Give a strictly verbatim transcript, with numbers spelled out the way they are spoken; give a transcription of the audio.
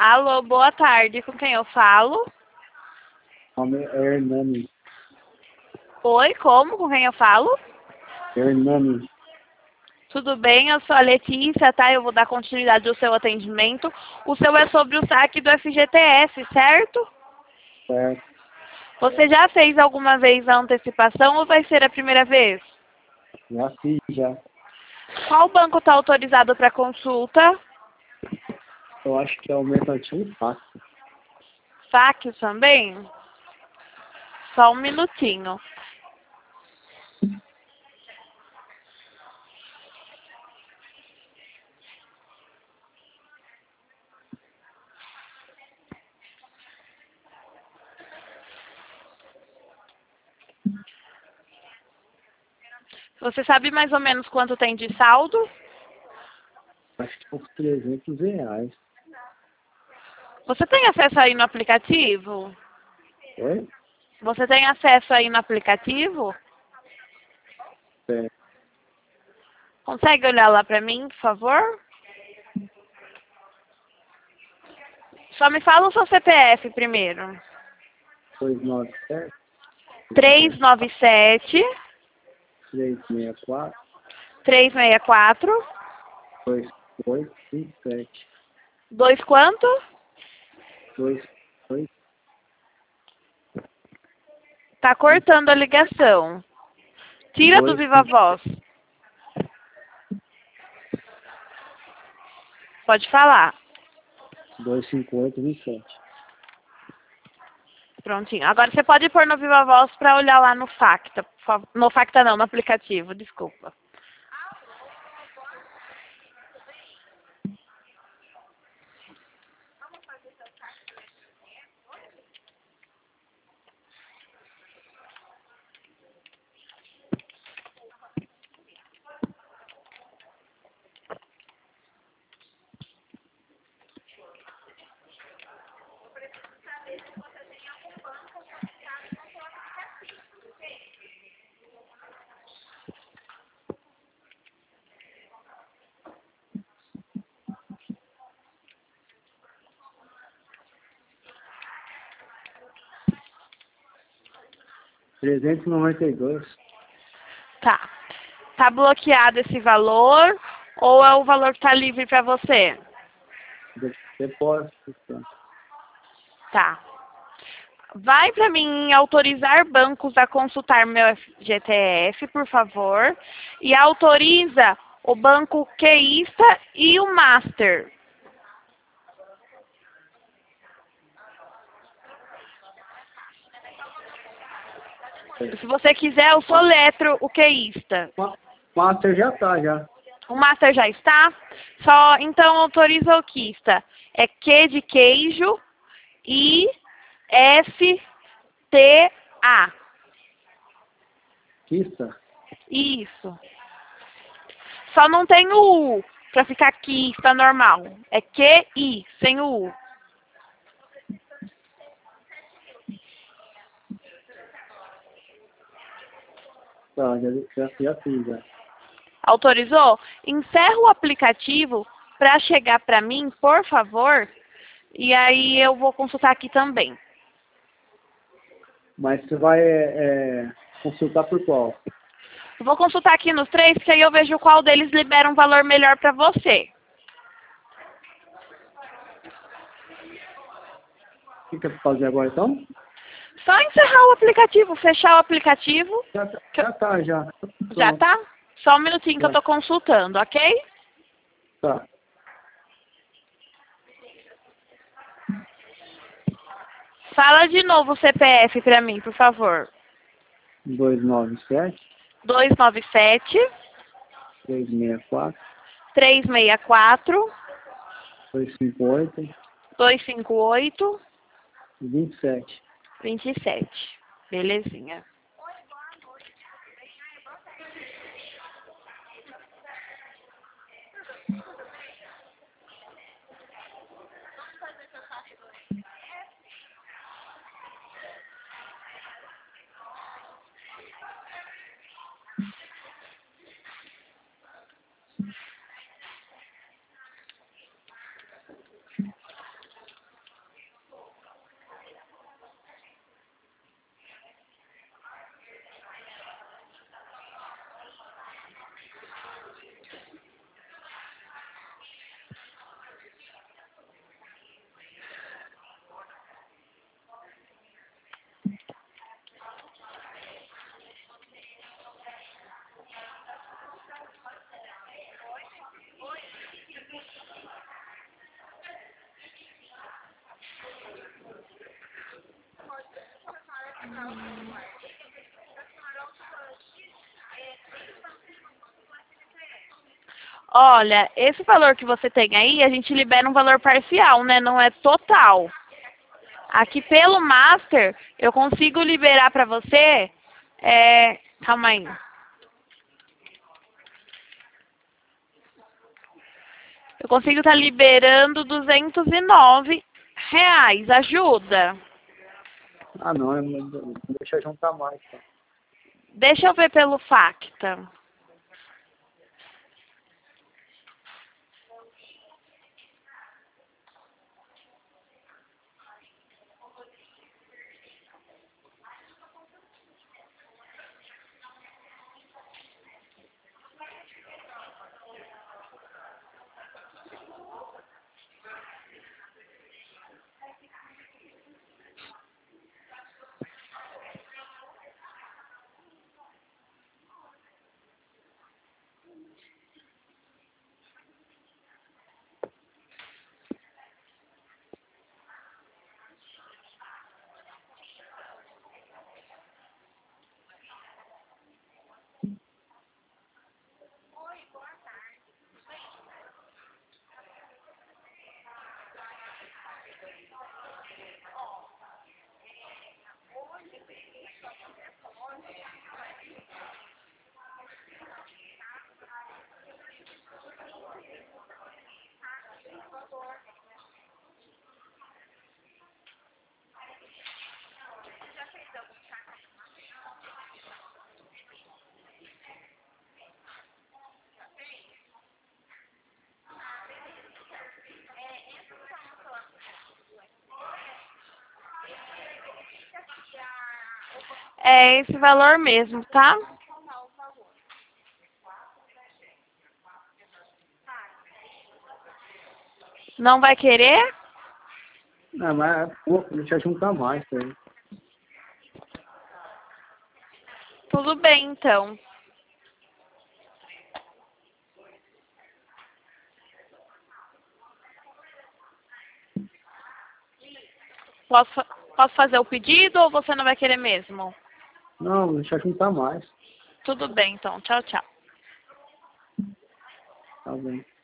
Alô, boa tarde. Com quem eu falo? Nome é Hernani. Oi, como? Com quem eu falo? Hernani. Tudo bem? Eu sou a Letícia, tá? Eu vou dar continuidade ao seu atendimento. O seu é sobre o saque do F G T S, certo? Certo. Você já fez alguma vez a antecipação ou vai ser a primeira vez? Já fiz, já. Qual banco está autorizado para consulta? Eu acho que é o Mercantil Fácil. Saque também? Só um minutinho. Você sabe mais ou menos quanto tem de saldo? Acho que por trezentos reais. Você tem acesso aí no aplicativo? Oi? Você tem acesso aí no aplicativo? É. Consegue olhar lá para mim, por favor? Só me fala o seu C P F primeiro. dois nove sete, três nove sete, três seis quatro, três seis quatro, dois oito cinco sete, dois quanto? dois oito. Tá cortando a ligação. Tira do dois Viva Voz. Pode falar. dois cinco oito vinte e sete. Prontinho. Agora você pode pôr no Viva Voz para olhar lá no Facta. por favor. No Facta não, no aplicativo, desculpa. trezentos e noventa e dois. Tá. Tá bloqueado esse valor ou é o valor que tá livre para você? Depósito. Tá. Vai para mim em autorizar bancos a consultar meu F G T S, por favor. E autoriza o banco Queista e o Master. Se você quiser, eu soletro o Queista. Master já tá, já. O Master já está? Só, então, autoriza o Quista. É Q de queijo e F T A. Quista? Isso. Só não tem o U, pra ficar Quista normal. É Q I, sem o U. Tá, já, já, já fiz, já. Autorizou? Encerra o aplicativo para chegar para mim, por favor. E aí eu vou consultar aqui também. Mas você vai é, é, consultar por qual? Eu vou consultar aqui nos três, que aí eu vejo qual deles libera um valor melhor para você. O que quer fazer agora, então? Só encerrar o aplicativo, fechar o aplicativo. Já, tá- já tá, já. Já tá? Só um minutinho que eu Já. tô consultando, ok? Tá. Fala de novo o C P F para mim, por favor. dois nove sete, dois nove sete, três seis quatro, três seis quatro, dois cinco oito, dois cinco oito, vinte e sete. vinte e sete. Belezinha. Olha, esse valor que você tem aí, a gente libera um valor parcial, né? Não é total. Aqui pelo Master, eu consigo liberar para você... É, calma aí. Eu consigo estar liberando duzentos e nove reais. Ajuda? Ah, não, não, não deixa juntar mais, tá? Deixa eu ver pelo Facta. É esse valor mesmo, tá? Não vai querer? Não, mas é pouco, deixa juntar mais, tá aí. Tudo bem, então. Posso, fa- posso fazer o pedido ou você não vai querer mesmo? Não, deixa juntar mais. Tudo bem, então. Tchau, tchau. Tá bem.